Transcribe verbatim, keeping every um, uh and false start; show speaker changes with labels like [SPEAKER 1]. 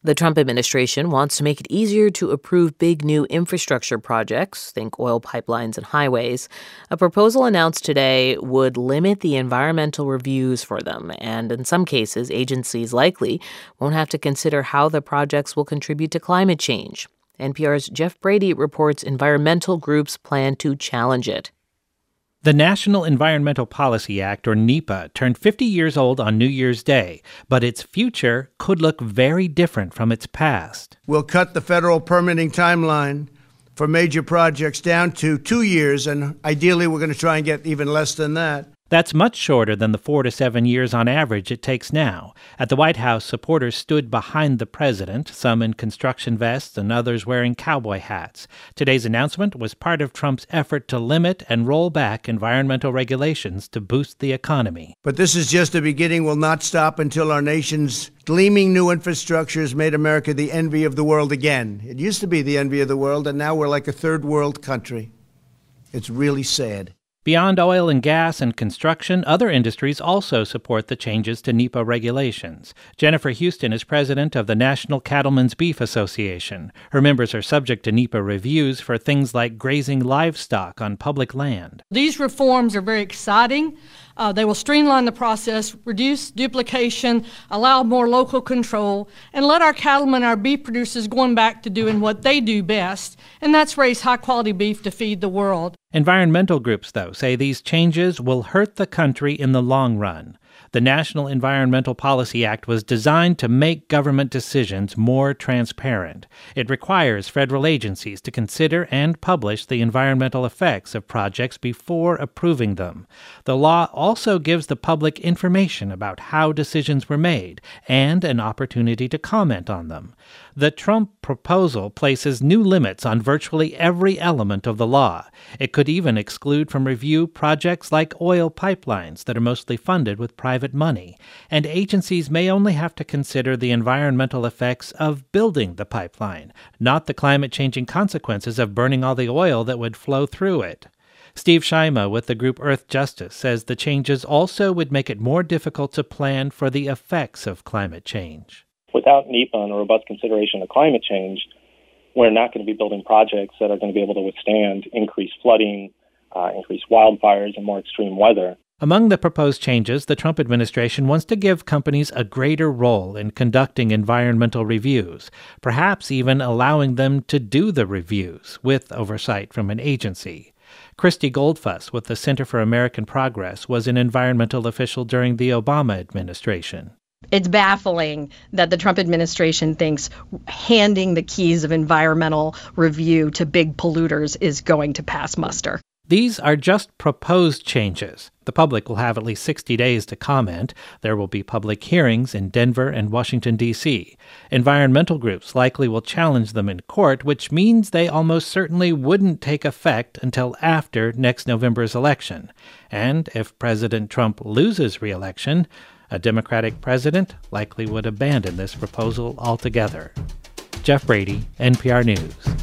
[SPEAKER 1] The Trump administration wants to make it easier to approve big new infrastructure projects, think oil pipelines and highways. A proposal announced today would limit the environmental reviews for them, and in some cases, agencies likely won't have to consider how the projects will contribute to climate change. N P R's Jeff Brady reports environmental groups plan to challenge it.
[SPEAKER 2] The National Environmental Policy Act, or NEPA, turned fifty years old on New Year's Day, but its future could look very different from its past.
[SPEAKER 3] We'll cut the federal permitting timeline for major projects down to two years, and ideally we're going to try and get even less than that.
[SPEAKER 2] That's much shorter than the four to seven years on average it takes now. At the White House, supporters stood behind the president, some in construction vests and others wearing cowboy hats. Today's announcement was part of Trump's effort to limit and roll back environmental regulations to boost the economy.
[SPEAKER 3] But this is just the beginning. We'll not stop until our nation's gleaming new infrastructure has made America the envy of the world again. It used to be the envy of the world, and now we're like a third world country. It's really sad.
[SPEAKER 2] Beyond oil and gas and construction, other industries also support the changes to NEPA regulations. Jennifer Houston is president of the National Cattlemen's Beef Association. Her members are subject to NEPA reviews for things like grazing livestock on public land.
[SPEAKER 4] These reforms are very exciting. Uh, they will streamline the process, reduce duplication, allow more local control, and let our cattlemen, our beef producers, going back to doing what they do best, and that's raise high-quality beef to feed the world.
[SPEAKER 2] Environmental groups, though, say these changes will hurt the country in the long run. The National Environmental Policy Act was designed to make government decisions more transparent. It requires federal agencies to consider and publish the environmental effects of projects before approving them. The law also gives the public information about how decisions were made and an opportunity to comment on them. The Trump proposal places new limits on virtually every element of the law. It could even exclude from review projects like oil pipelines that are mostly funded with private money, and agencies may only have to consider the environmental effects of building the pipeline, not the climate-changing consequences of burning all the oil that would flow through it. Steve Schima with the group Earth Justice says the changes also would make it more difficult to plan for the effects of climate change.
[SPEAKER 5] Without NEPA and a robust consideration of climate change, we're not going to be building projects that are going to be able to withstand increased flooding, uh, increased wildfires, and more extreme weather.
[SPEAKER 2] Among the proposed changes, the Trump administration wants to give companies a greater role in conducting environmental reviews, perhaps even allowing them to do the reviews with oversight from an agency. Christy Goldfuss with the Center for American Progress was an environmental official during the Obama administration.
[SPEAKER 6] It's baffling that the Trump administration thinks handing the keys of environmental review to big polluters is going to pass muster.
[SPEAKER 2] These are just proposed changes. The public will have at least sixty days to comment. There will be public hearings in Denver and Washington, D C Environmental groups likely will challenge them in court, which means they almost certainly wouldn't take effect until after next November's election. And if President Trump loses re-election, a Democratic president likely would abandon this proposal altogether. Jeff Brady, N P R News.